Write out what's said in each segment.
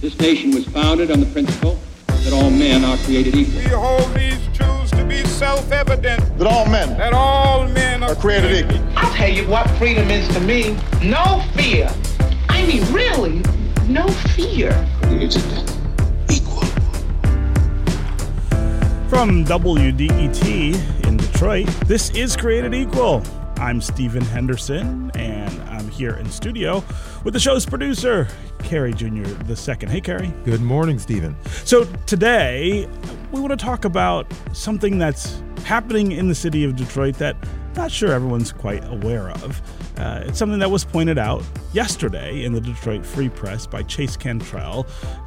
This nation was founded on the principle that all men are created equal. We hold these truths to be self-evident. That all men are created equal. I'll tell you what freedom is to me. No fear. I mean, really, no fear. Created equal. From WDET in Detroit, this is Created Equal. I'm Stephen Henderson, and I'm here in studio with the show's producer, Carrie Jr. II. Hey, Carrie. Good morning, Stephen. So today, we want to talk about something that's happening in the city of Detroit that I'm not sure everyone's quite aware of. It's something that was pointed out yesterday in the Detroit Free Press by Chase Cantrell,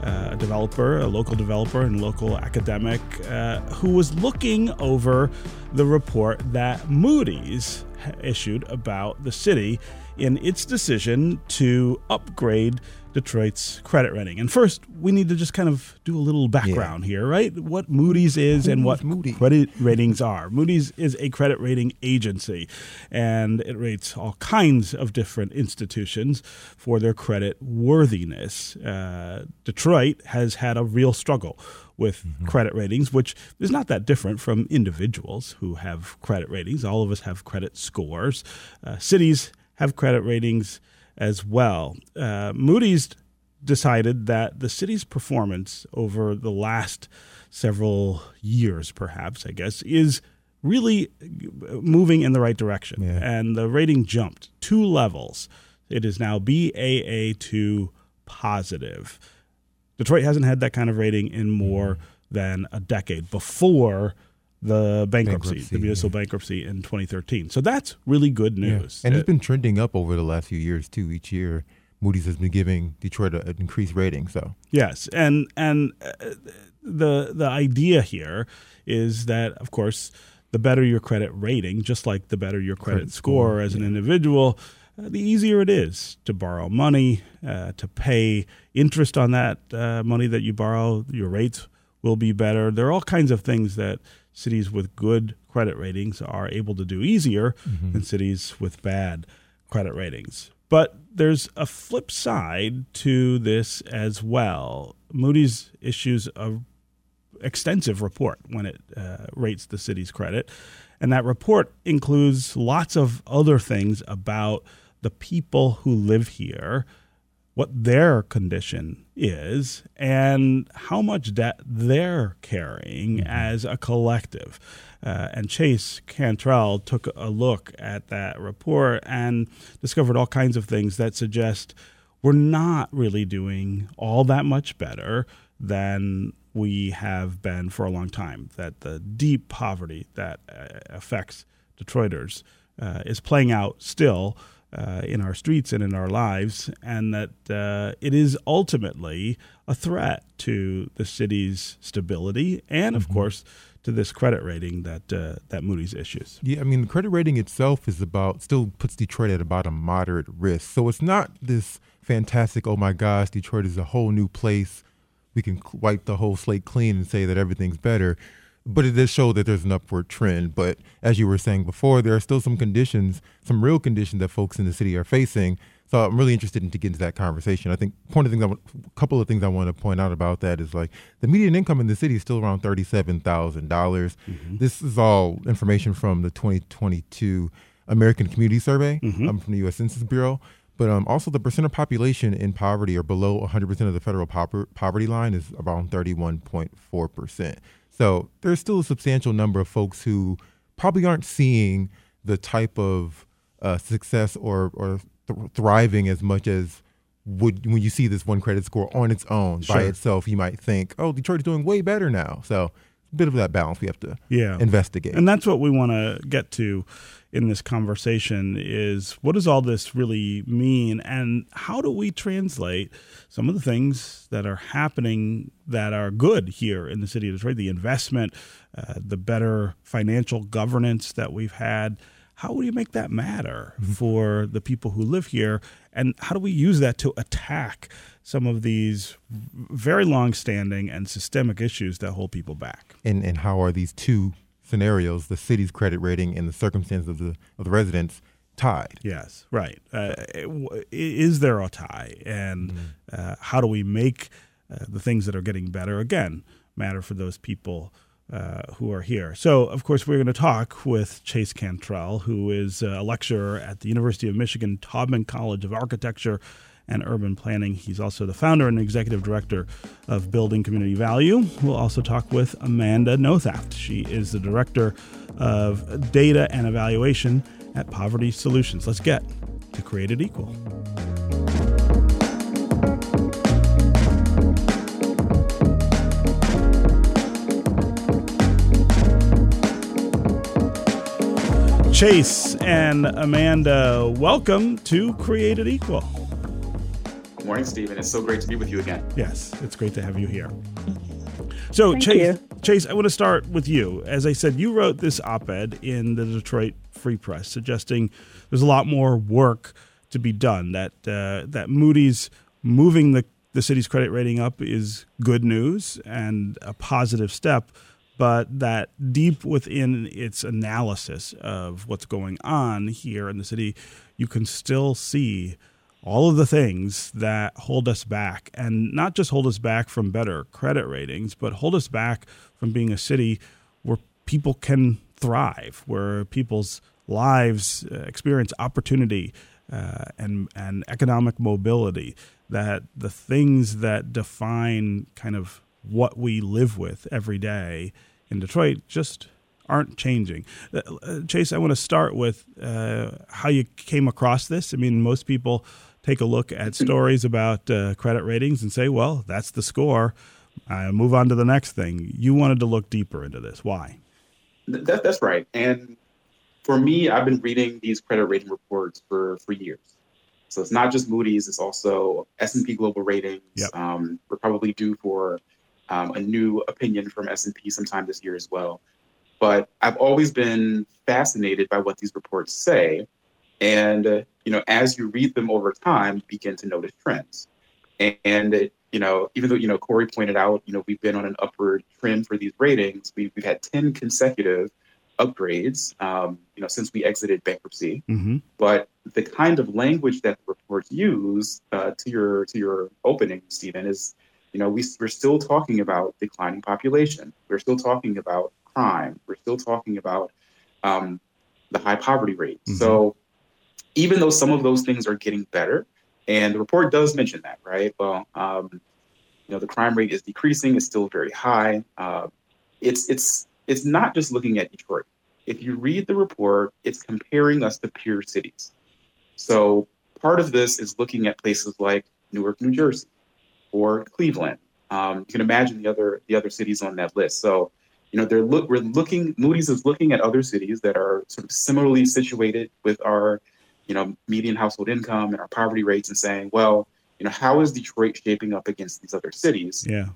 a local developer and local academic, who was looking over the report that Moody's issued about the city in its decision to upgrade Detroit's credit rating. And first, we need to just kind of do a little background here, right? What Moody's is and what credit ratings are. Moody's is a credit rating agency, and it rates all kinds of different institutions for their credit worthiness. Detroit has had a real struggle with credit ratings, which is not that different from individuals who have credit ratings. All of us have credit scores. Cities have credit ratings as well. Moody's decided that the city's performance over the last several years, perhaps, I guess, is really moving in the right direction. Yeah. And the rating jumped 2 levels. It is now Baa2 positive. Detroit hasn't had that kind of rating in more than a decade before the the municipal bankruptcy in 2013. So that's really good news. Yeah. And it's been trending up over the last few years, too. Each year, Moody's has been giving Detroit an increased rating. So yes, and the idea here is that, of course, the better your credit rating, just like the better your credit score as an individual, the easier it is to borrow money, to pay interest on that money that you borrow. Your rates will be better. There are all kinds of things that cities with good credit ratings are able to do easier than cities with bad credit ratings. But there's a flip side to this as well. Moody's issues an extensive report when it rates the city's credit, and that report includes lots of other things about the people who live here, what their condition is, and how much debt they're carrying as a collective. And Chase Cantrell took a look at that report and discovered all kinds of things that suggest we're not really doing all that much better than we have been for a long time, that the deep poverty that affects Detroiters is playing out still in our streets and in our lives, and that it is ultimately a threat to the city's stability and, of course, to this credit rating that Moody's issues. Yeah, I mean, the credit rating itself still puts Detroit at about a moderate risk. So it's not this fantastic, oh my gosh, Detroit is a whole new place. We can wipe the whole slate clean and say that everything's better. But it does show that there's an upward trend. But as you were saying before, there are still some real conditions that folks in the city are facing. So I'm really interested to get into that conversation. I think a couple of things I want to point out about that is like the median income in the city is still around $37,000. This is all information from the 2022 American Community Survey from the U.S. Census Bureau. But also the percent of population in poverty or below 100% of the federal poverty line is around 31.4%. So there's still a substantial number of folks who probably aren't seeing the type of success or thriving as much as when you see this one credit score on its own by itself. You might think, oh, Detroit is doing way better now. So a bit of that balance we have to investigate. And that's what we want to get to in this conversation is what does all this really mean, and how do we translate some of the things that are happening that are good here in the city of Detroit, the investment, the better financial governance that we've had. How do you make that matter for the people who live here, and how do we use that to attack some of these very long-standing and systemic issues that hold people back? And how are these two scenarios, the city's credit rating and the circumstances of the residents, tied? Yes, right. Is there a tie? And how do we make the things that are getting better, again, matter for those people who are here. So, of course, we're going to talk with Chase Cantrell, who is a lecturer at the University of Michigan Taubman College of Architecture and Urban Planning. He's also the founder and executive director of Building Community Value. We'll also talk with Amanda Nothaft. She is the director of data and evaluation at Poverty Solutions. Let's get to Created Equal. Chase and Amanda, welcome to Created Equal. Good morning, Stephen. It's so great to be with you again. Yes, it's great to have you here. So, Thank Chase, you. Chase, I want to start with you. As I said, you wrote this op-ed in the Detroit Free Press suggesting there's a lot more work to be done, that Moody's moving the city's credit rating up is good news and a positive step, but that deep within its analysis of what's going on here in the city, you can still see all of the things that hold us back, and not just hold us back from better credit ratings, but hold us back from being a city where people can thrive, where people's lives experience opportunity and economic mobility, that the things that define kind of what we live with every day in Detroit just aren't changing. Chase, I want to start with how you came across this. I mean, most people take a look at stories about credit ratings and say, well, that's the score. Move on to the next thing. You wanted to look deeper into this. Why? That's right. And for me, I've been reading these credit rating reports for years. So it's not just Moody's, it's also S&P Global Ratings. Yep. We're probably due for a new opinion from S&P sometime this year as well. But I've always been fascinated by what these reports say. And, as you read them over time, you begin to notice trends. And even though, Corey pointed out, we've been on an upward trend for these ratings, we've had 10 consecutive upgrades, since we exited bankruptcy. Mm-hmm. But the kind of language that the reports use, to your opening, Stephen, is, we're still talking about declining population. We're still talking about crime. We're still talking about the high poverty rate. Mm-hmm. So even though some of those things are getting better, and the report does mention that, right? Well, the crime rate is decreasing. It's still very high. It's not just looking at Detroit. If you read the report, it's comparing us to peer cities. So part of this is looking at places like Newark, New Jersey, or Cleveland. You can imagine the other cities on that list. So, Moody's is looking at other cities that are sort of similarly situated with our, median household income and our poverty rates, and saying, well, how is Detroit shaping up against these other cities? Yeah.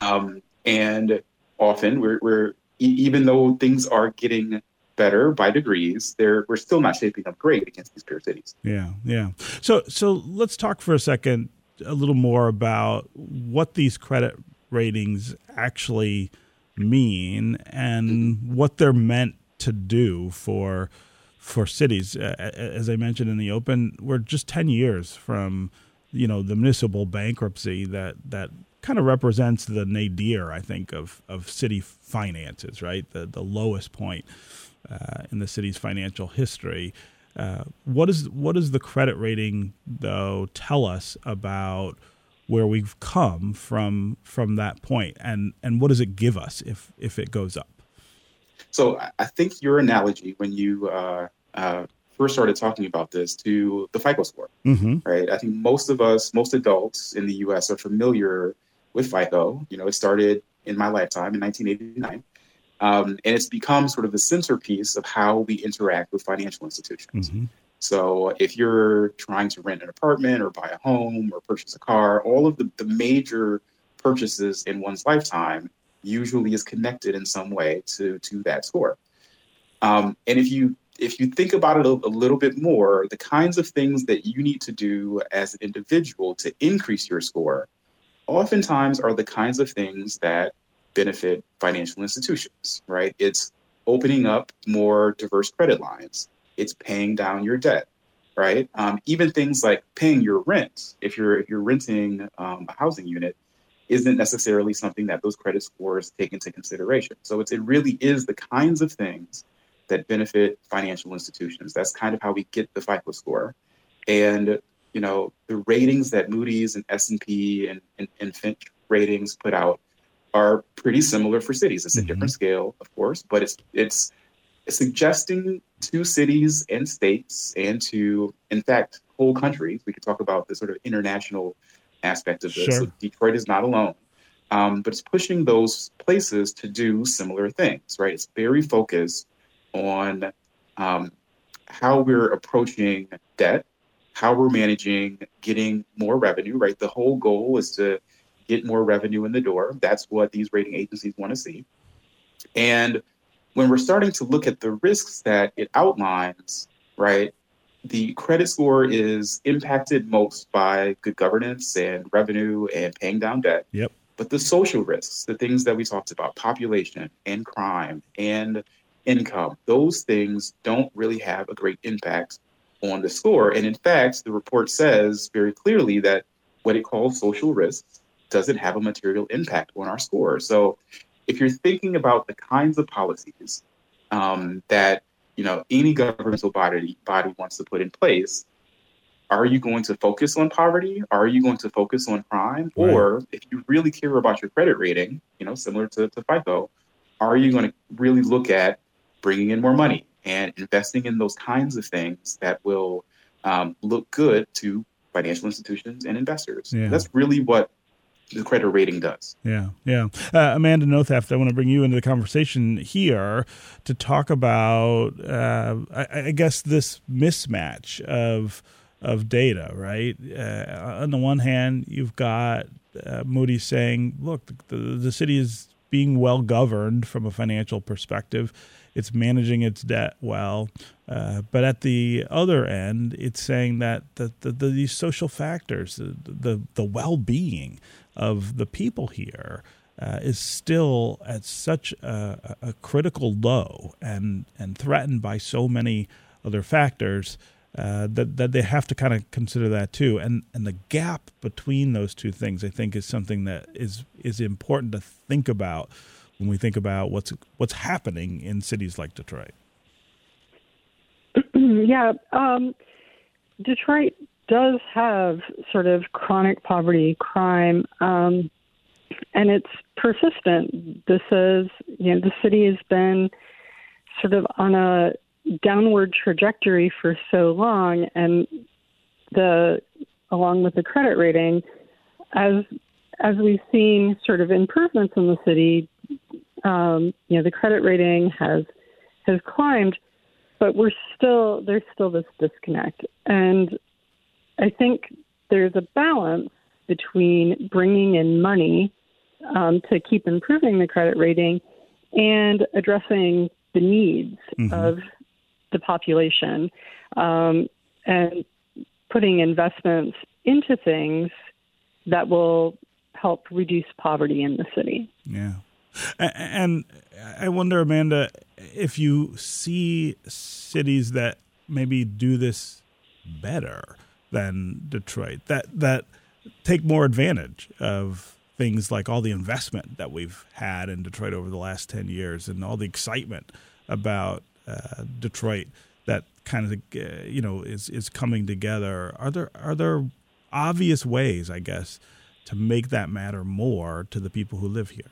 And often we're even though things are getting better by degrees, we're still not shaping up great against these peer cities. Yeah. So let's talk for a second a little more about what these credit ratings actually mean and what they're meant to do for cities. As I mentioned in the open, we're just 10 years from the municipal bankruptcy that kind of represents the nadir, I think, of city finances, right? The lowest point in the city's financial history. What does the credit rating, though, tell us about where we've come from that point, and what does it give us if it goes up? So I think your analogy when you first started talking about this to the FICO score, mm-hmm. right? I think most adults in the U.S. are familiar with FICO. It started in my lifetime in 1989. And it's become sort of the centerpiece of how we interact with financial institutions. Mm-hmm. So if you're trying to rent an apartment or buy a home or purchase a car, all of the major purchases in one's lifetime usually is connected in some way to that score. And if you think about it a little bit more, the kinds of things that you need to do as an individual to increase your score oftentimes are the kinds of things that benefit financial institutions, right? It's opening up more diverse credit lines. It's paying down your debt, right? Even things like paying your rent. If you're renting a housing unit, isn't necessarily something that those credit scores take into consideration. So it really is the kinds of things that benefit financial institutions. That's kind of how we get the FICO score. And, the ratings that Moody's and S&P and Fitch ratings put out are pretty similar for cities. It's a different scale, of course, but it's suggesting to cities and states and to, in fact, whole countries. We could talk about the sort of international aspect of this. Sure. So Detroit is not alone, but it's pushing those places to do similar things, right? It's very focused on how we're approaching debt, how we're managing getting more revenue, right? The whole goal is to get more revenue in the door. That's what these rating agencies want to see. And when we're starting to look at the risks that it outlines, right, the credit score is impacted most by good governance and revenue and paying down debt. Yep. But the social risks, the things that we talked about, population and crime and income, those things don't really have a great impact on the score. And in fact, the report says very clearly that what it calls social risks doesn't have a material impact on our score. So if you're thinking about the kinds of policies that any governmental body wants to put in place, are you going to focus on poverty? Are you going to focus on crime? Right. Or if you really care about your credit rating, similar to FICO, are you going to really look at bringing in more money and investing in those kinds of things that will look good to financial institutions and investors? Yeah. That's really what the credit rating does. Yeah. Amanda Notheft, I want to bring you into the conversation here to talk about, I guess, this mismatch of data, right? On the one hand, you've got Moody's saying, look, the city is being well governed from a financial perspective. It's managing its debt well. But at the other end, it's saying that these social factors, the well-being of the people here is still at such a critical low and threatened by so many other factors that they have to kind of consider that too. And the gap between those two things, I think, is something that is important to think about when we think about what's happening in cities like Detroit. Yeah, Detroit does have sort of chronic poverty, crime, and it's persistent. This is, the city has been sort of on a downward trajectory for so long, and along with the credit rating, as we've seen sort of improvements in the city, the credit rating has climbed, but there's still this disconnect. And I think there's a balance between bringing in money to keep improving the credit rating and addressing the needs of the population and putting investments into things that will help reduce poverty in the city. Yeah. And I wonder, Amanda, if you see cities that maybe do this better than Detroit, that take more advantage of things like all the investment that we've had in Detroit over the last 10 years and all the excitement about Detroit that kind of, is coming together. Are there obvious ways, I guess, to make that matter more to the people who live here?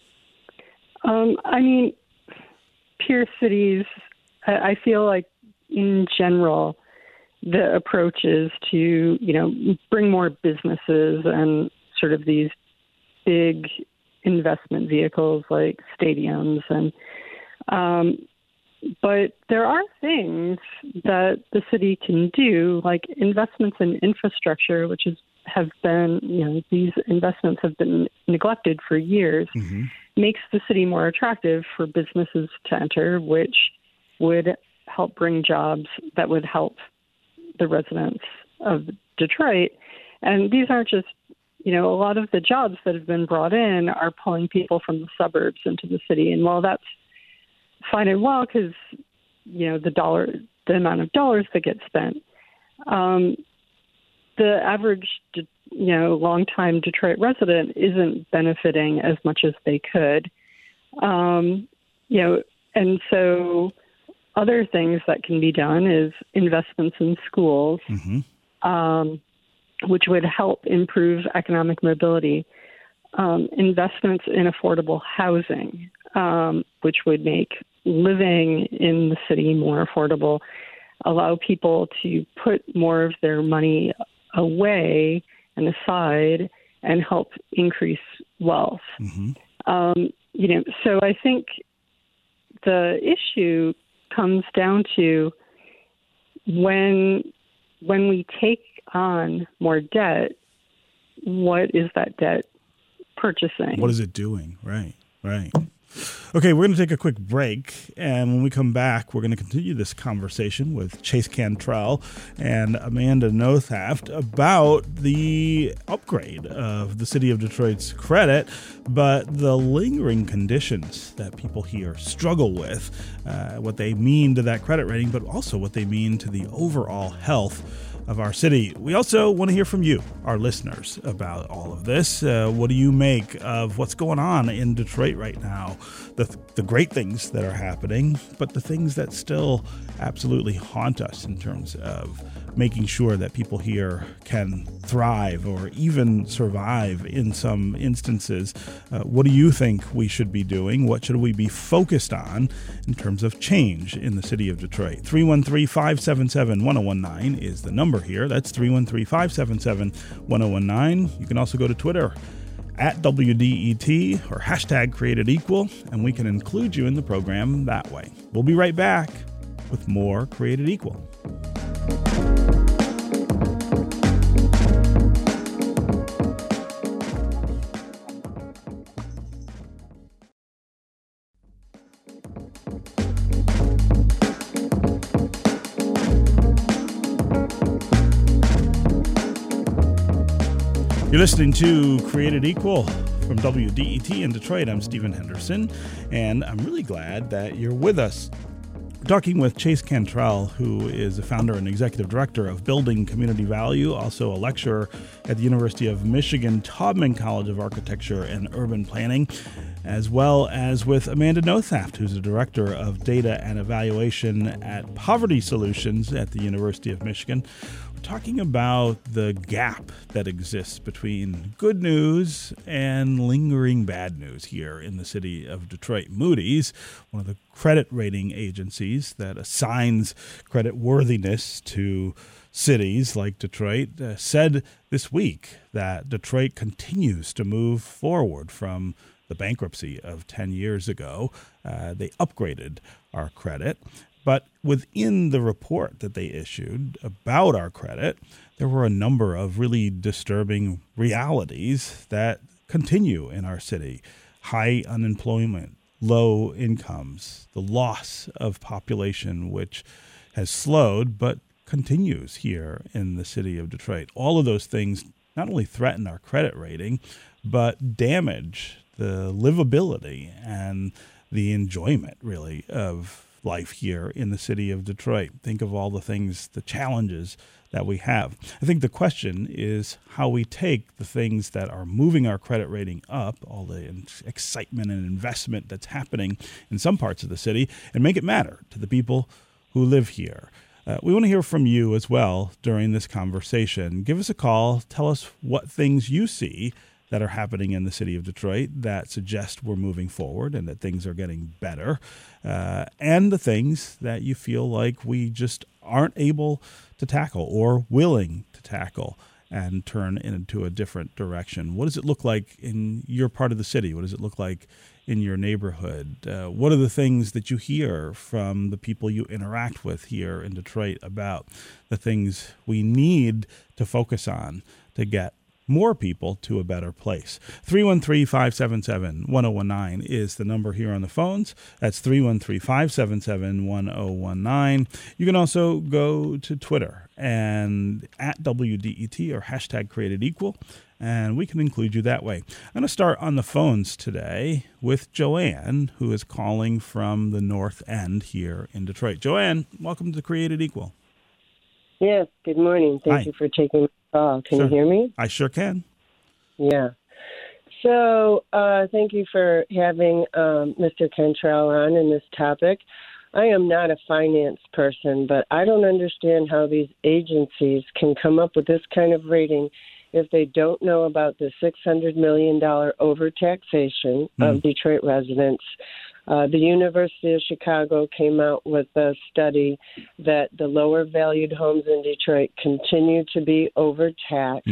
Peer cities, I feel like in general, the approach is to, bring more businesses and sort of these big investment vehicles like stadiums. And but there are things that the city can do, like investments in infrastructure, which have been, these investments have been neglected for years, makes the city more attractive for businesses to enter, which would help bring jobs that would help the residents of Detroit. And these aren't just, a lot of the jobs that have been brought in are pulling people from the suburbs into the city. And while that's fine and well, because, the amount of dollars that get spent, the average longtime Detroit resident isn't benefiting as much as they could. And so other things that can be done is investments in schools, which would help improve economic mobility, investments in affordable housing, which would make living in the city more affordable, allow people to put more of their money away and aside and help increase wealth. So I think the issue comes down to when we take on more debt, what is that debt purchasing? What is it doing? Right. Okay, we're going to take a quick break, and when we come back, we're going to continue this conversation with Chase Cantrell and Amanda Nothaft about the upgrade of the city of Detroit's credit, but the lingering conditions that people here struggle with, what they mean to that credit rating, but also what they mean to the overall health of our city. We also want to hear from you, our listeners, about all of this. What do you make of what's going on in Detroit right now? The great things that are happening, but the things that still absolutely haunt us in terms of making sure that people here can thrive or even survive in some instances. What do you think we should be doing? What should we be focused on in terms of change in the city of Detroit? 313-577-1019 is the number here. That's 313-577-1019. You can also go to Twitter at WDET or hashtag Created Equal, and we can include you in the program that way. We'll be right back with more Created Equal. You're listening to Created Equal from WDET in Detroit. I'm Stephen Henderson, and I'm really glad that you're with us. We're talking with Chase Cantrell, who is the founder and executive director of Building Community Value, also a lecturer at the University of Michigan Taubman College of Architecture and Urban Planning, as well as with Amanda Nothaft, who's the director of data and evaluation at Poverty Solutions at the University of Michigan. Talking about the gap that exists between good news and lingering bad news here in the city of Detroit. Moody's, one of the credit rating agencies that assigns credit worthiness to cities like Detroit, said this week that Detroit continues to move forward from the bankruptcy of 10 years ago. They upgraded our credit. But within the report that they issued about our credit, there were a number of really disturbing realities that continue in our city. High unemployment, low incomes, the loss of population, which has slowed but continues here in the city of Detroit. All of those things not only threaten our credit rating, but damage the livability and the enjoyment, really, of life here in the city of Detroit. Think of all the things, the challenges that we have. I think the question is how we take the things that are moving our credit rating up, all the excitement and investment that's happening in some parts of the city, and make it matter to the people who live here. We want to hear from you as well during this conversation. Give us a call. Tell us what things you see that are happening in the city of Detroit that suggest we're moving forward and that things are getting better, and the things that you feel like we just aren't able to tackle or willing to tackle and turn into a different direction. What does it look like in your part of the city? What does it look like in your neighborhood? What are the things that you hear from the people you interact with here in Detroit about the things we need to focus on to get more people to a better place? 313-577-1019 is the number here on the phones. That's 313-577-1019. You can also go to Twitter and at WDET or hashtag Created Equal, and we can include you that way. I'm going to start on the phones today with Joanne, who is calling from the North End here in Detroit. Joanne, welcome to Created Equal. Yes, good morning. Thank you for taking my Can Sure. you hear me? I sure can. Yeah. So thank you for having Mr. Cantrell on in this topic. I am not a finance person, but I don't understand how these agencies can come up with this kind of rating if they don't know about the $600 million overtaxation of Detroit residents. The University of Chicago came out with a study that the lower valued homes in Detroit continue to be overtaxed.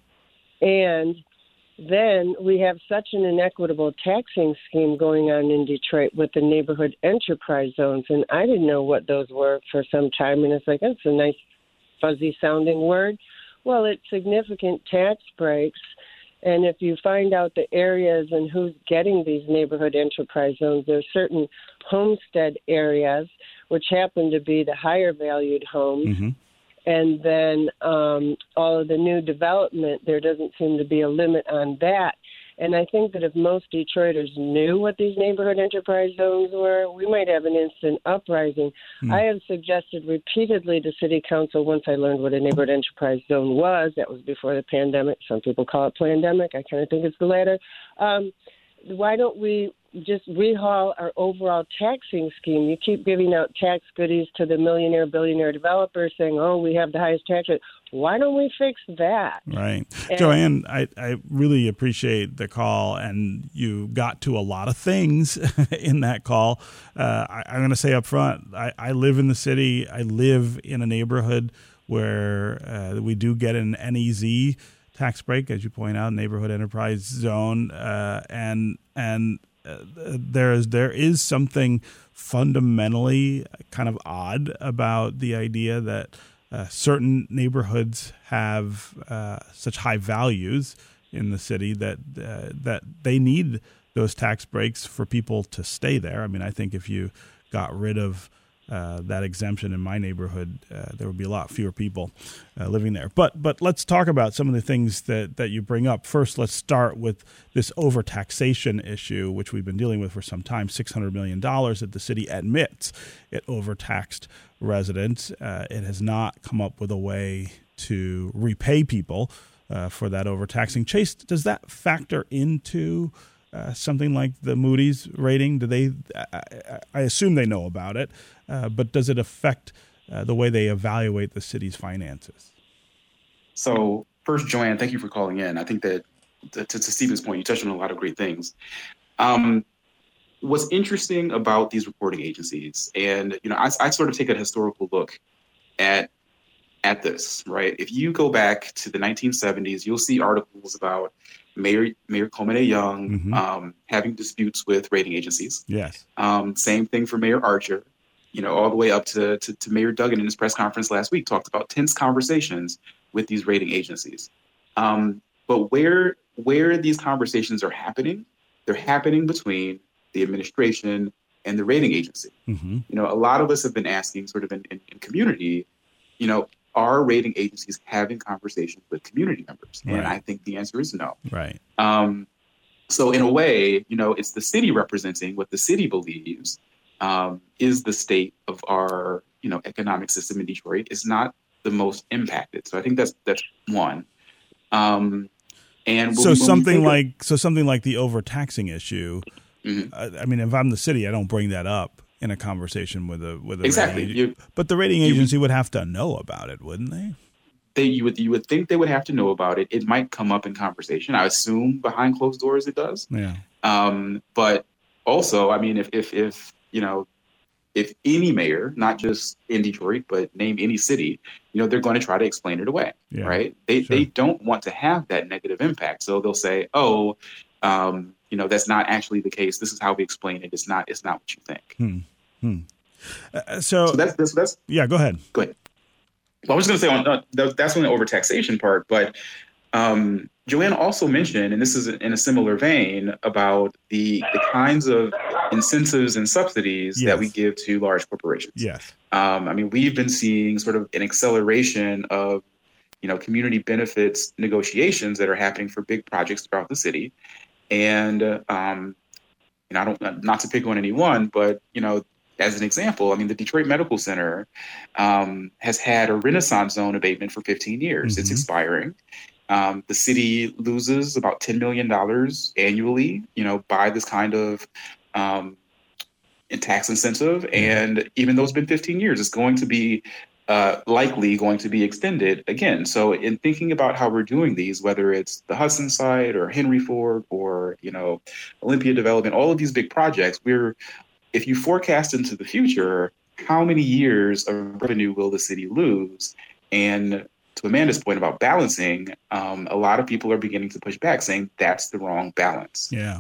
And then we have such an inequitable taxing scheme going on in Detroit with the neighborhood enterprise zones. And I didn't know what those were for some time. And it's like, that's a nice fuzzy sounding word. Well, it's significant tax breaks. And if you find out the areas and who's getting these neighborhood enterprise zones, there's certain homestead areas, which happen to be the higher valued homes. And then all of the new development, there doesn't seem to be a limit on that. And I think that if most Detroiters knew what these neighborhood enterprise zones were, we might have an instant uprising. I have suggested repeatedly to City Council, once I learned what a neighborhood enterprise zone was, that was before the pandemic. Some people call it plandemic. I kind of think it's the latter. Why don't we just rehaul our overall taxing scheme? You keep giving out tax goodies to the millionaire, billionaire developers saying, oh, we have the highest tax rate. Why don't we fix that? Right. Joanne, I really appreciate the call, and you got to a lot of things in that call. I'm going to say up front, I live in the city. I live in a neighborhood where we do get an NEZ tax break, as you point out, neighborhood enterprise zone, and there is something fundamentally kind of odd about the idea that certain neighborhoods have such high values in the city that they need those tax breaks for people to stay there. I mean, I think if you got rid of that exemption in my neighborhood, there would be a lot fewer people living there. But let's talk about some of the things that you bring up. First, let's start with this overtaxation issue, which we've been dealing with for some time. $600 million that the city admits it overtaxed residents. It has not come up with a way to repay people for that overtaxing. Chase, does that factor into something like the Moody's rating? Do they? I assume they know about it, but does it affect the way they evaluate the city's finances? So first, Joanne, thank you for calling in. I think that to Stephen's point, you touched on a lot of great things. What's interesting about these reporting agencies, and I sort of take a historical look at this, right? If you go back to the 1970s, you'll see articles about Mayor Komine Young having disputes with rating agencies. Yes. Same thing for Mayor Archer. All the way up to Mayor Duggan in his press conference last week talked about tense conversations with these rating agencies. But where these conversations are happening, they're happening between the administration and the rating agency. A lot of us have been asking sort of in community, are rating agencies having conversations with community members? Right. And I think the answer is no. Right. So in a way, it's the city representing what the city believes is the state of our, economic system in Detroit is not the most impacted. So I think that's one. And so something like the overtaxing issue. I mean, if I'm the city, I don't bring that up in a conversation with a exactly. Rating agency. But the rating agency would have to know about it, wouldn't they? You would think they would have to know about it. It might come up in conversation. I assume behind closed doors it does. Yeah. But also, I mean, if any mayor, not just in Detroit, but name any city, they're going to try to explain it away, right? They don't want to have that negative impact. So they'll say, that's not actually the case. This is how we explain it. It's not what you think. So that's yeah, go ahead. Go ahead. Well, I was going to say that's on the overtaxation part, but Joanne also mentioned, and this is in a similar vein, about the kinds of incentives and subsidies that we give to large corporations. Yes. I mean, we've been seeing sort of an acceleration of, community benefits negotiations that are happening for big projects throughout the city. And, I don't, not to pick on anyone, but, as an example, I mean, the Detroit Medical Center has had a Renaissance zone abatement for 15 years. It's expiring. The city loses about $10 million annually, by this kind of tax incentive. And even though it's been 15 years, it's going to be likely going to be extended again. So in thinking about how we're doing these, whether it's the Hudson site or Henry Ford or, Olympia development, all of these big projects, if you forecast into the future, how many years of revenue will the city lose? And to Amanda's point about balancing, a lot of people are beginning to push back, saying that's the wrong balance. Yeah.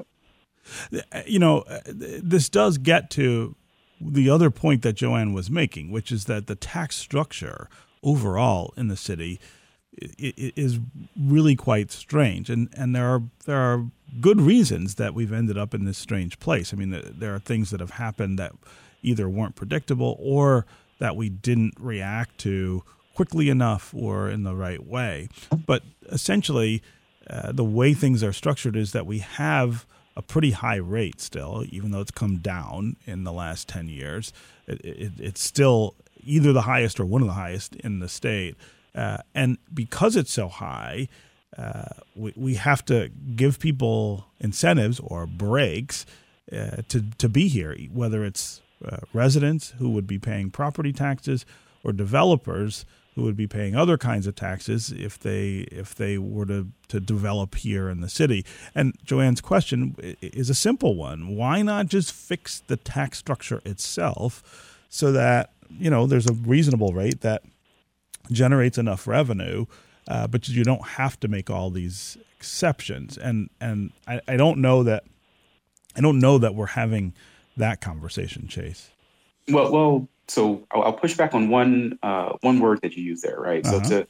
This does get to the other point that Joanne was making, which is that the tax structure overall in the city is really quite strange. And there are good reasons that we've ended up in this strange place. I mean, there are things that have happened that either weren't predictable or that we didn't react to quickly enough or in the right way. But essentially, the way things are structured is that we have a pretty high rate still, even though it's come down in the last 10 years. It's still either the highest or one of the highest in the state. And because it's so high, we have to give people incentives or breaks to be here, whether it's residents who would be paying property taxes or developers who would be paying other kinds of taxes if they were to develop here in the city. And Joanne's question is a simple one. Why not just fix the tax structure itself so that, there's a reasonable rate that generates enough revenue, but you don't have to make all these exceptions. And I don't know that we're having that conversation, Chase. Well, so I'll push back on one word that you use there, right? Uh-huh. So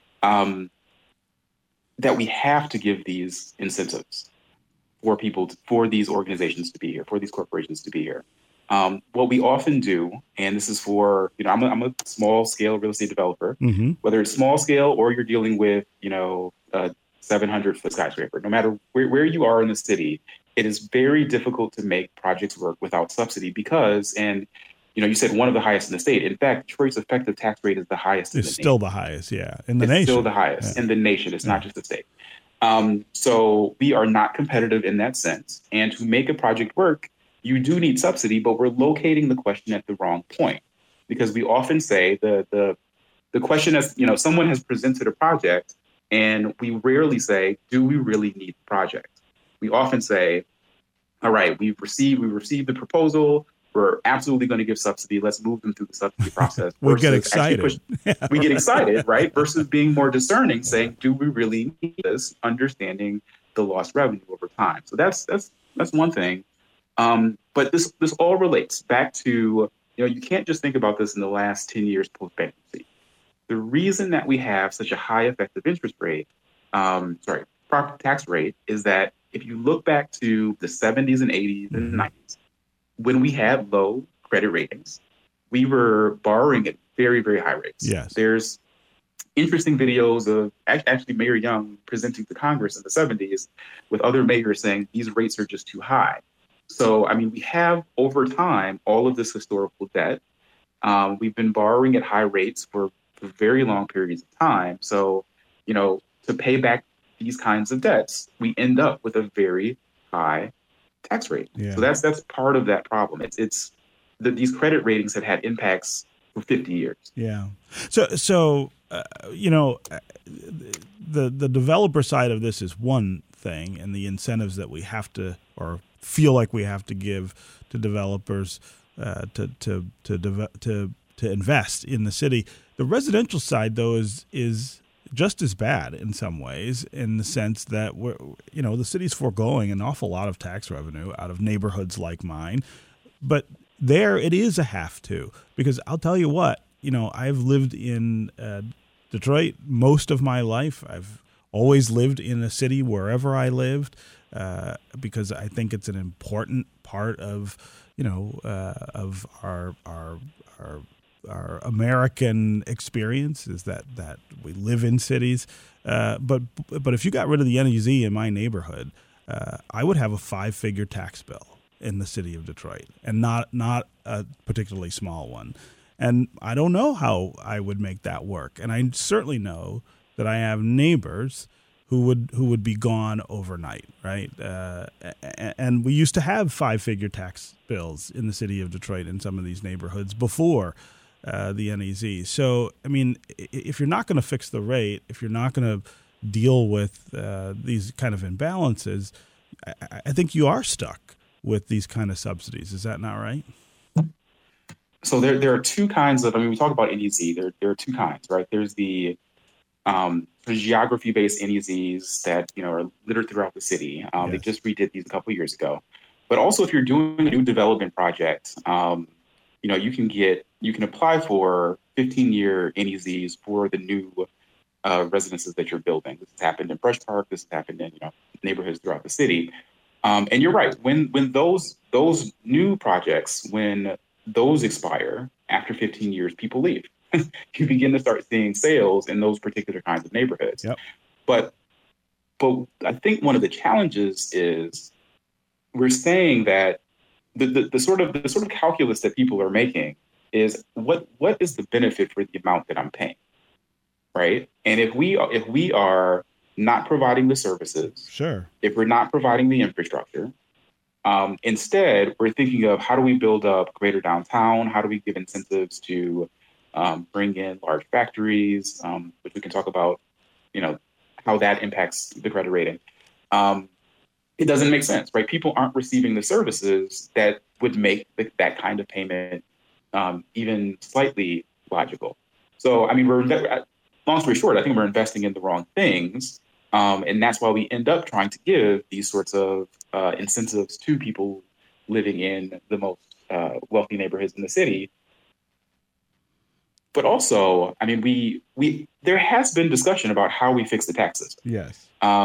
that we have to give these incentives for these organizations to be here, for these corporations to be here. What we often do, and this is for, I'm a small scale real estate developer, whether it's small scale or you're dealing with, a 700-foot skyscraper, no matter where you are in the city, it is very difficult to make projects work without subsidy because, you said one of the highest in the state. In fact, Detroit's effective tax rate is the highest in the nation. It's still the highest, in the nation. It's still the highest in the nation. It's not just the state. So we are not competitive in that sense. And to make a project work, you do need subsidy, but we're locating the question at the wrong point. Because we often say the question is, someone has presented a project, and we rarely say, do we really need the project? We often say, all right, we've received the proposal. We're absolutely going to give subsidy. Let's move them through the subsidy process. We get excited. We get excited, right? Versus being more discerning, saying, do we really need this? Understanding the lost revenue over time. So that's one thing. But this all relates back to, you can't just think about this in the last 10 years post-bankruptcy. The reason that we have such a high effective interest rate, property tax rate, is that if you look back to the 70s and 80s and 90s, when we had low credit ratings, we were borrowing at very, very high rates. Yes. There's interesting videos of actually Mayor Young presenting to Congress in the 70s with other mayors saying these rates are just too high. So, we have over time all of this historical debt. We've been borrowing at high rates for very long periods of time. So, to pay back these kinds of debts, we end up with a very high tax rate. Yeah. So that's part of that problem. It's that these credit ratings have had impacts for 50 years. Yeah. So the developer side of this is one thing, and the incentives that we have to or feel like we have to give to developers to invest in the city. The residential side, though, is just as bad in some ways, in the sense that the city's foregoing an awful lot of tax revenue out of neighborhoods like mine. But there it is a have to, because I'll tell you what, I've lived in Detroit most of my life. I've always lived in a city wherever I lived, because I think it's an important part of, of our American experience is that we live in cities. But if you got rid of the NEZ in my neighborhood, I would have a 5-figure tax bill. in the city of Detroit, and not a particularly small one. And I don't know how I would make that work. And I certainly know that I have neighbors who would be gone overnight, right? And we used to have 5-figure tax bills in the city of Detroit in some of these neighborhoods before the NEZ. So, I mean, if you're not going to fix the rate, if you're not going to deal with these kind of imbalances, I think you are stuck with these kind of subsidies. Is that not right? So there are two kinds of, we talk about NEZ, there are two kinds, right? There's the geography-based NEZs that, are littered throughout the city. Yes. They just redid these a couple of years ago. But also if you're doing a new development project, you can apply for 15-year NEZs for the new residences that you're building. This has happened in Fresh Park. This has happened in neighborhoods throughout the city. And you're right. When those new projects, when those expire after 15 years, people leave. You begin to start seeing sales in those particular kinds of neighborhoods. Yep. But I think one of the challenges is we're saying that the sort of calculus that people are making is what is the benefit for the amount that I'm paying, right? And if we are not providing the services, sure, if we're not providing the infrastructure, instead we're thinking of how do we build up greater downtown? How do we give incentives to bring in large factories, which we can talk about, how that impacts the credit rating. It doesn't make sense, right? People aren't receiving the services that would make that kind of payment even slightly logical. So, long story short, I think we're investing in the wrong things. And that's why we end up trying to give these sorts of incentives to people living in the most wealthy neighborhoods in the city. But also, there has been discussion about how we fix the tax system. Yes.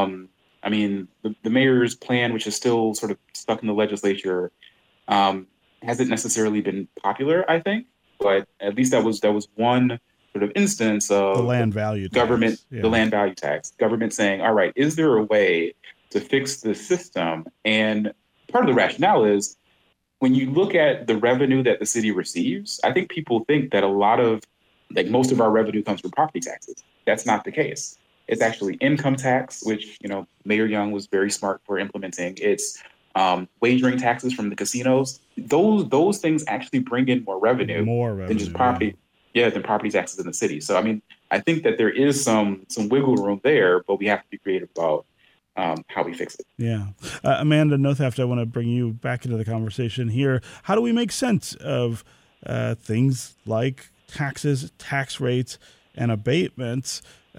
The mayor's plan, which is still sort of stuck in the legislature, hasn't necessarily been popular, I think. But at least that was one sort of instance of the land value government, tax. Yeah. The land value tax, government saying, all right, is there a way to fix the system? And part of the rationale is when you look at the revenue that the city receives, I think people think that most of our revenue comes from property taxes. That's not the case. It's actually income tax, which, Mayor Young was very smart for implementing. It's wagering taxes from the casinos. Those things actually bring in more revenue than just property. Yeah, than property taxes in the city. So, I think that there is some wiggle room there, but we have to be creative about how we fix it. Yeah. Amanda Notheft, I want to bring you back into the conversation here. How do we make sense of things like taxes, tax rates, and abatements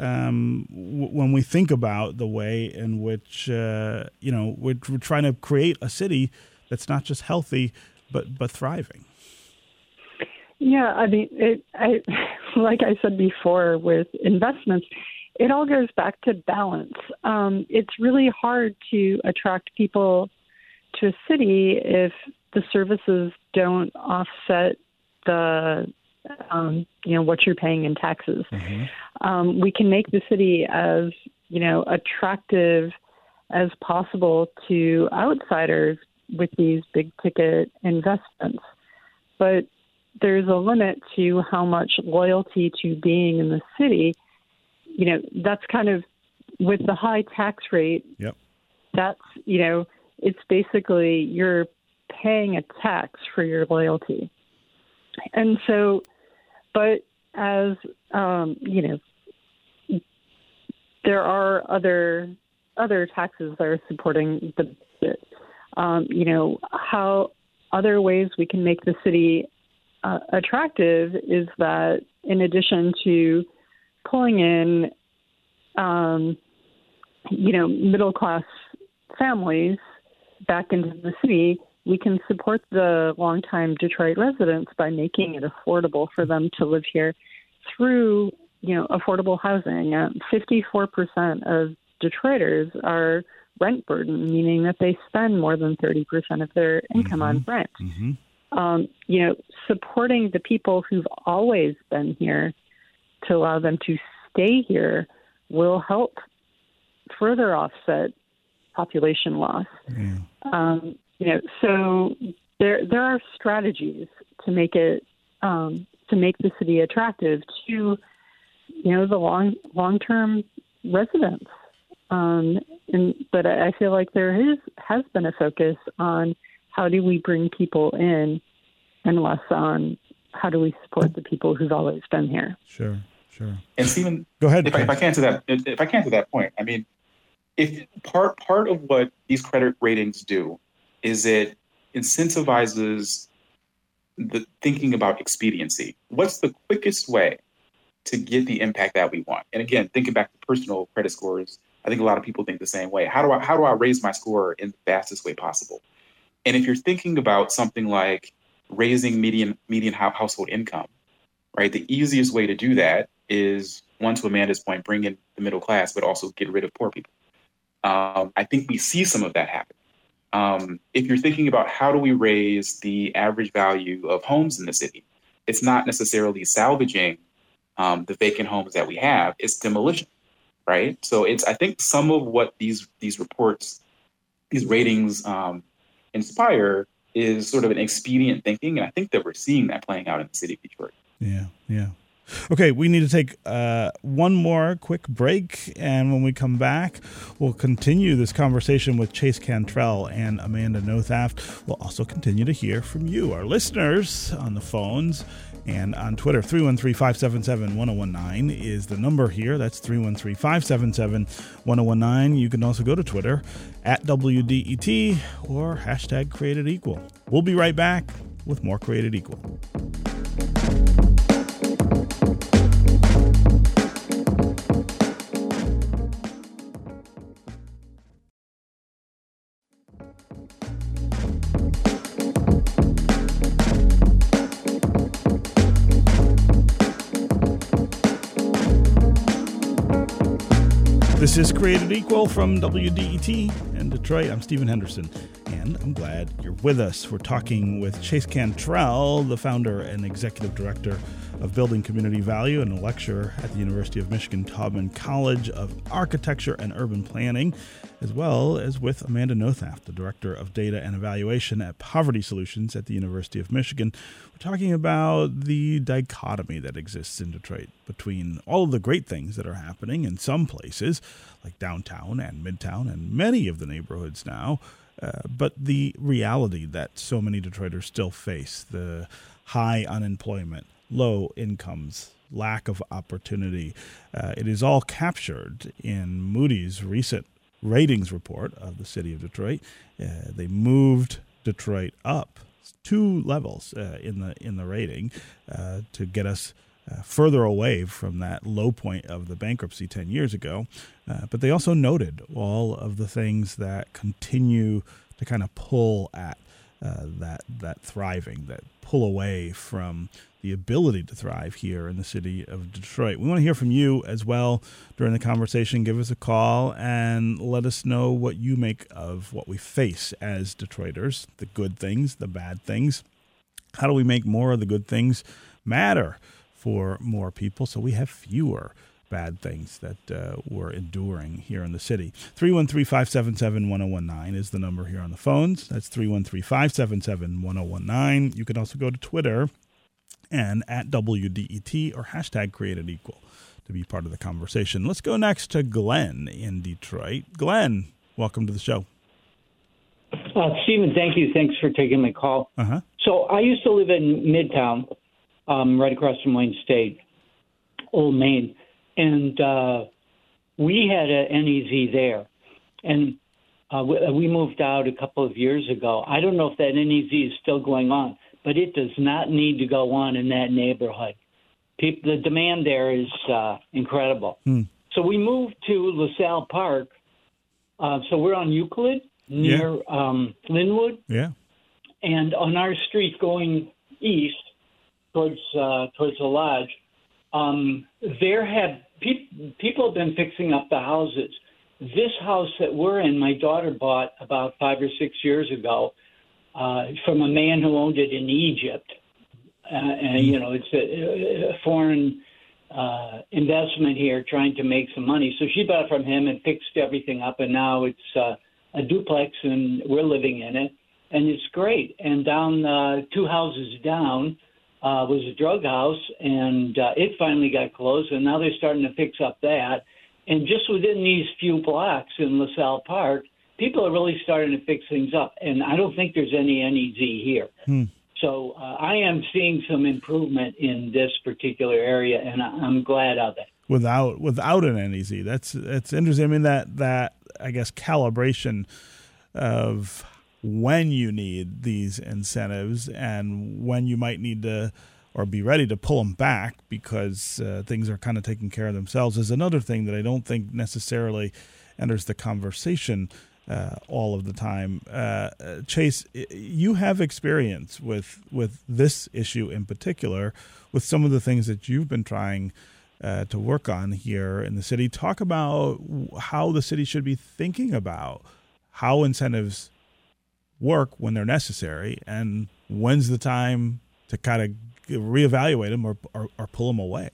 when we think about the way in which, we're trying to create a city that's not just healthy, but thriving? Yeah, like I said before with investments, it all goes back to balance. It's really hard to attract people to a city if the services don't offset the, what you're paying in taxes. Mm-hmm. We can make the city as, attractive as possible to outsiders with these big ticket investments. But there's a limit to how much loyalty to being in the city. That's kind of with the high tax rate. Yep. That's, it's basically you're paying a tax for your loyalty. And so, but as, there are other taxes that are supporting the budget. How other ways we can make the city attractive is that in addition to pulling in, middle-class families back into the city, we can support the longtime Detroit residents by making it affordable for them to live here through, affordable housing. 54% of Detroiters are rent burdened, meaning that they spend more than 30% of their income on rent. Mm-hmm. Supporting the people who've always been here to allow them to stay here will help further offset population loss. So there are strategies to make it to make the city attractive to the long-term residents. But I feel like there has been a focus on how do we bring people in, and less on how do we support the people who've always been here. Sure. And Stephen, go ahead. If I can to that point, I mean, if part of what these credit ratings do is it incentivizes the thinking about expediency. What's the quickest way to get the impact that we want? And again, thinking back to personal credit scores, I think a lot of people think the same way. How do I raise my score in the fastest way possible? And if you're thinking about something like raising median household income, right? The easiest way to do that is, one, to Amanda's point, bring in the middle class, but also get rid of poor people. I think we see some of that happen. If you're thinking about how do we raise the average value of homes in the city, it's not necessarily salvaging the vacant homes that we have, it's demolition, right? So I think some of what these reports, these ratings inspire is sort of an expedient thinking. And I think that we're seeing that playing out in the city of Detroit. Yeah. Okay, we need to take one more quick break, and when we come back, we'll continue this conversation with Chase Cantrell and Amanda Nothaft. We'll also continue to hear from you, our listeners, on the phones and on Twitter. 313-577-1019 is the number here. That's 313-577-1019. You can also go to Twitter at WDET or hashtag Created Equal. We'll be right back with more Created Equal. This is Created Equal from WDET in Detroit. I'm Stephen Henderson, and I'm glad you're with us. We're talking with Chase Cantrell, the founder and executive director of Building Community Value and a lecturer at the University of Michigan Taubman College of Architecture and Urban Planning, as well as with Amanda Nothaft, the director of data and evaluation at Poverty Solutions at the University of Michigan. We're talking about the dichotomy that exists in Detroit between all of the great things that are happening in some places, like downtown and midtown and many of the neighborhoods now, but the reality that so many Detroiters still face, the high unemployment, low incomes, lack of opportunity. It is all captured in Moody's recent ratings report of the city of Detroit. They moved Detroit up 2 levels in the rating to get us further away from that low point of the bankruptcy 10 years ago. But they also noted all of the things that continue to kind of pull at that thriving, that pull away from the ability to thrive here in the city of Detroit. We want to hear from you as well during the conversation. Give us a call and let us know what you make of what we face as Detroiters, the good things, the bad things. How do we make more of the good things matter for more people so we have fewer bad things that we're enduring here in the city? 313-577-1019 is the number here on the phones. That's 313-577-1019. You can also go to Twitter and at WDET or hashtag Created Equal to be part of the conversation. Let's go next to Glenn in Detroit. Glenn, welcome to the show. Stephen, thank you. Thanks for taking my call. Uh-huh. So I used to live in Midtown, right across from Wayne State, Old Main, and we had an NEZ there. And we moved out a couple of years ago. I don't know if that NEZ is still going on, but it does not need to go on in that neighborhood. The demand there is incredible. So we moved to LaSalle Park. So we're on Euclid near Linwood. Yeah. And on our street going east towards the lodge, people have been fixing up the houses. This house that we're in, my daughter bought about 5 or 6 years ago from a man who owned it in Egypt. And, it's a foreign investment here trying to make some money. So she bought it from him and fixed everything up, and now it's a duplex, and we're living in it. and it's great. And down 2 houses down was a drug house, and it finally got closed, and now they're starting to fix up that. And just within these few blocks in LaSalle Park, people are really starting to fix things up, and I don't think there's any NEZ here. So I am seeing some improvement in this particular area, and I'm glad of it. Without an NEZ, that's interesting. I mean, that I guess calibration of when you need these incentives and when you might need to or be ready to pull them back because things are kind of taking care of themselves is another thing that I don't think necessarily enters the conversation all of the time. Chase, you have experience with this issue in particular, with some of the things that you've been trying to work on here in the city. Talk about how the city should be thinking about how incentives work when they're necessary, and when's the time to kind of reevaluate them or pull them away.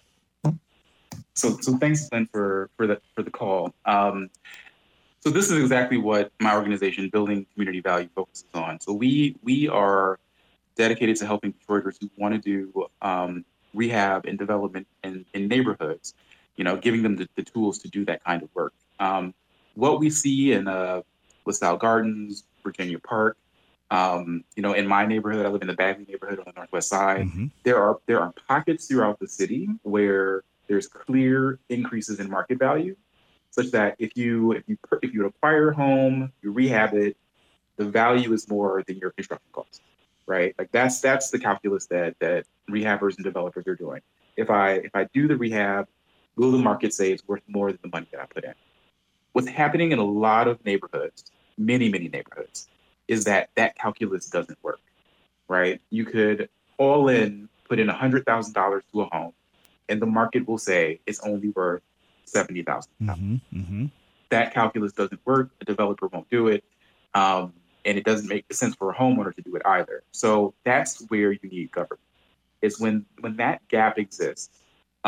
So thanks, Glenn, for the call. So this is exactly what my organization, Building Community Value, focuses on. So we are dedicated to helping Detroiters who want to do rehab and development in neighborhoods, giving them the tools to do that kind of work. What we see in LaSalle Gardens, Virginia Park, in my neighborhood, I live in the Bagley neighborhood on the Northwest Side. There are pockets throughout the city where there's clear increases in market value, such that if you acquire a home, you rehab it, the value is more than your construction cost, right? Like that's the calculus that rehabbers and developers are doing. If I do the rehab, will the market say it's worth more than the money that I put in? What's happening in a lot of neighborhoods, many neighborhoods, is that calculus doesn't work, right? You could all in put in $100,000 to a home, and the market will say it's only worth $70,000. That calculus doesn't work. A developer won't do it, and it doesn't make sense for a homeowner to do it either. So that's where you need government. It's when that gap exists.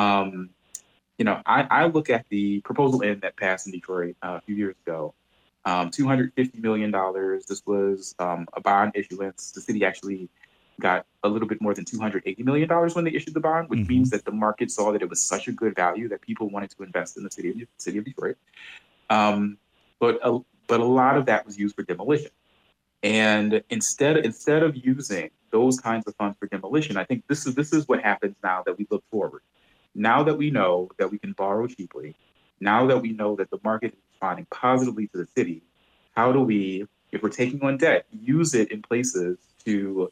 I look at the proposal in that passed in Detroit a few years ago. $250 million. This was a bond issuance. The city actually got a little bit more than $280 million when they issued the bond, which means that the market saw that it was such a good value that people wanted to invest in the city of Detroit. But a lot of that was used for demolition. And instead of using those kinds of funds for demolition, I think this is what happens now that we look forward. Now that we know that we can borrow cheaply, now that we know that the market is responding positively to the city, how do we, if we're taking on debt, use it in places to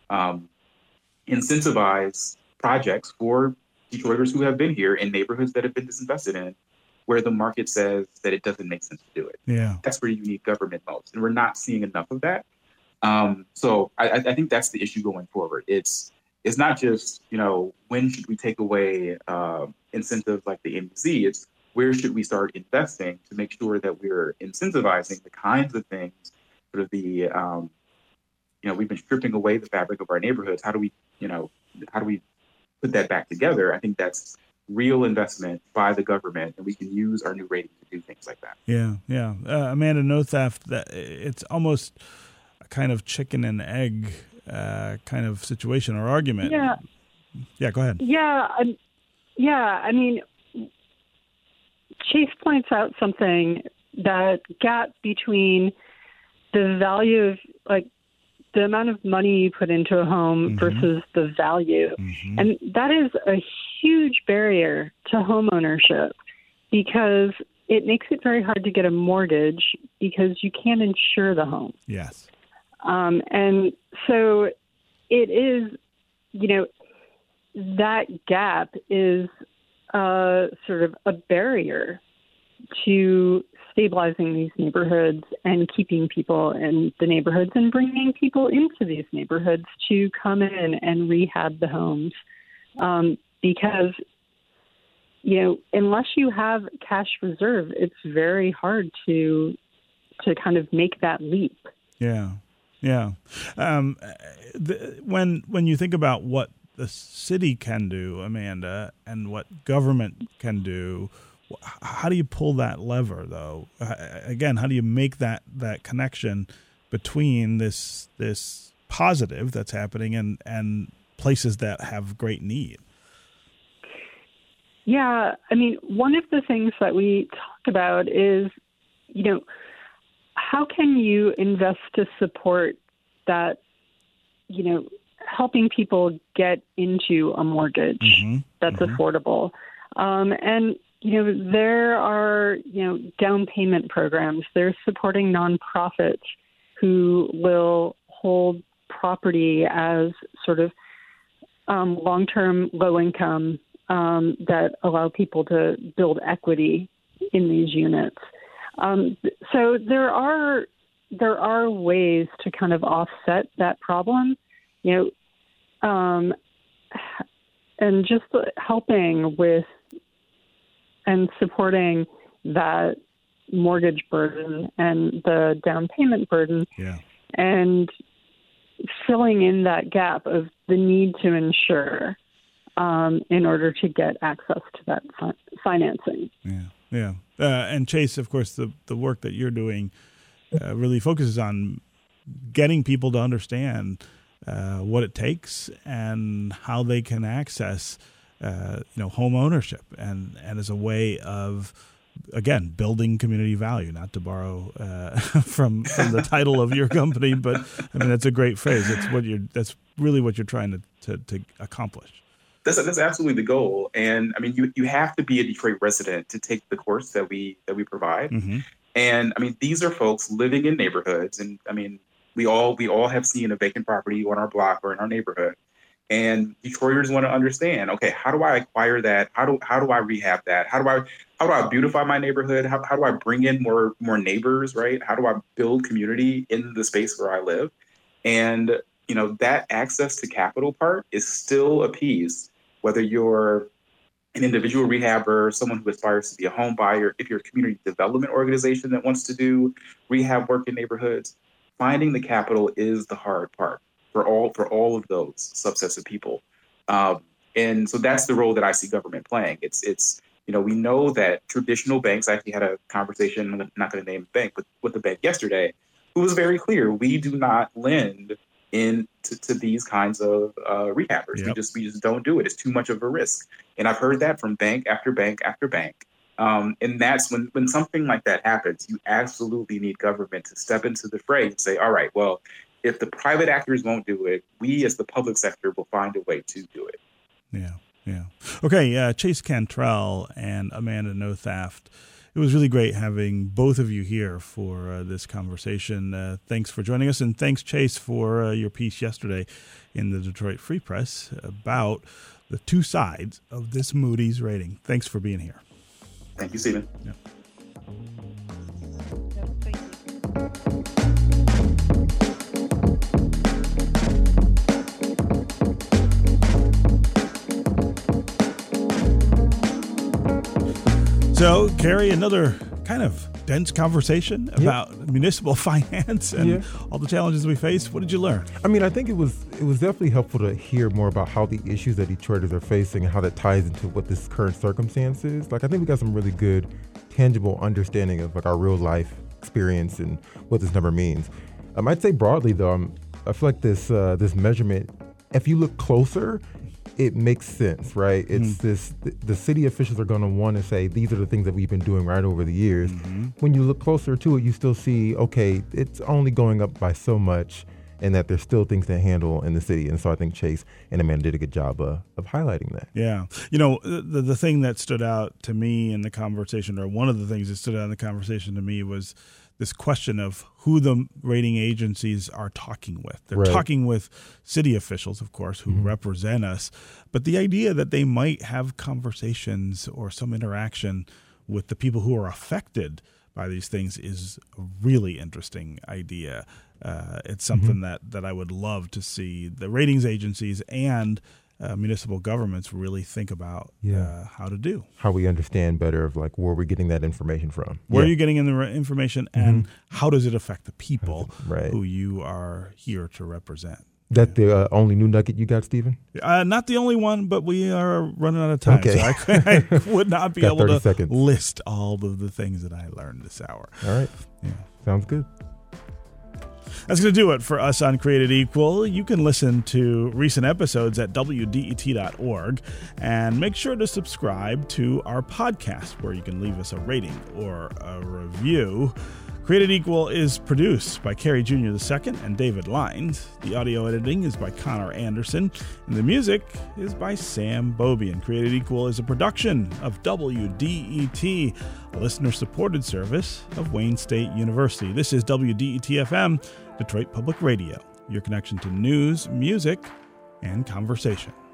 incentivize projects for Detroiters who have been here in neighborhoods that have been disinvested in, where the market says that it doesn't make sense to do it. Yeah, that's where you need government most, and we're not seeing enough of that. So I think that's the issue going forward. It's not just when should we take away incentives like the NEZ. It's where should we start investing to make sure that we're incentivizing the kinds of things, sort of the we've been stripping away the fabric of our neighborhoods. How do we put that back together? I think that's real investment by the government, and we can use our new rating to do things like that. Yeah. Amanda, no theft. That it's almost a kind of chicken and egg kind of situation or argument. Yeah. Go ahead. Yeah. I mean, Chase points out something, that gap between the value of the amount of money you put into a home versus the value. And that is a huge barrier to home ownership, because it makes it very hard to get a mortgage because you can't insure the home. Yes. And so it is, that gap is sort of a barrier to stabilizing these neighborhoods and keeping people in the neighborhoods and bringing people into these neighborhoods to come in and rehab the homes. Because, unless you have cash reserve, it's very hard to kind of make that leap. Yeah. When you think about what the city can do, Amanda, and what government can do, how do you pull that lever, though? Again, how do you make that connection between this positive that's happening and places that have great need. Yeah, I mean, one of the things that we talk about is, how can you invest to support that, helping people get into a mortgage that's affordable. And, there are, down payment programs. They're supporting nonprofits who will hold property as sort of long-term, low-income that allow people to build equity in these units. So there are ways to kind of offset that problem, and just helping with and supporting that mortgage burden and the down payment burden, and filling in that gap of the need to insure in order to get access to that financing. Yeah. And Chase, of course, the work that you're doing really focuses on getting people to understand what it takes and how they can access, home ownership, and as a way of, again, building community value. Not to borrow from the title of your company, but I mean that's a great phrase. That's really what you're trying to accomplish. That's absolutely the goal. And I mean, you have to be a Detroit resident to take the course that we provide. And I mean, these are folks living in neighborhoods. And I mean, we all have seen a vacant property on our block or in our neighborhood. And Detroiters want to understand, okay, how do I acquire that? How do I rehab that? How do I beautify my neighborhood? How do I bring in more neighbors, right? How do I build community in the space where I live? And that access to capital part is still a piece. Whether you're an individual rehabber, someone who aspires to be a home buyer, if you're a community development organization that wants to do rehab work in neighborhoods, finding the capital is the hard part for all of those subsets of people. And so that's the role that I see government playing. It's we know that traditional banks, I actually had a conversation, I'm not going to name a bank, but with the bank yesterday, who was very clear, we do not lend to these kinds of rehabbers. We just don't do it. It's too much of a risk. And I've heard that from bank after bank after bank. And that's when something like that happens, you absolutely need government to step into the fray and say, all right, well, if the private actors won't do it, we as the public sector will find a way to do it. Yeah. Okay, Chase Cantrell and Amanda Nothaft. It was really great having both of you here for this conversation. Thanks for joining us, and thanks, Chase, for your piece yesterday in the Detroit Free Press about the two sides of this Moody's rating. Thanks for being here. Thank you, Stephen. Yeah. So, Carrie, another kind of dense conversation about municipal finance and all the challenges we face. What did you learn? I mean, I think it was definitely helpful to hear more about how the issues that Detroiters are facing and how that ties into what this current circumstance is. Like, I think we got some really good, tangible understanding of like our real life experience and what this number means. I'd say broadly, though, I feel like this measurement, if you look closer, it makes sense, right? It's the city officials are going to want to say, these are the things that we've been doing right over the years. When you look closer to it, you still see, okay, it's only going up by so much and that there's still things to handle in the city. And so I think Chase and Amanda did a good job of highlighting that. Yeah. The thing that stood out to me in the conversation, or one of the things that stood out in the conversation to me, was this question of who the rating agencies are talking with. They're talking with city officials, of course, who represent us. But the idea that they might have conversations or some interaction with the people who are affected by these things is a really interesting idea. It's something that I would love to see the ratings agencies and municipal governments really think about how to do. How we understand better of like where we're getting that information from. Where are you getting in the information, and how does it affect the people who you are here to represent? That the only new nugget you got, Stephen? Not the only one, but we are running out of time. Okay. So I would not be able to list all of the things that I learned this hour. All right. Yeah. Sounds good. That's going to do it for us on Created Equal. You can listen to recent episodes at WDET.org, and make sure to subscribe to our podcast where you can leave us a rating or a review. Created Equal is produced by Carrie Jr. II and David Lines. The audio editing is by Connor Anderson, and the music is by Sam Bobian. Created Equal is a production of WDET, a listener-supported service of Wayne State University. This is WDET-FM, Detroit Public Radio, your connection to news, music, and conversation.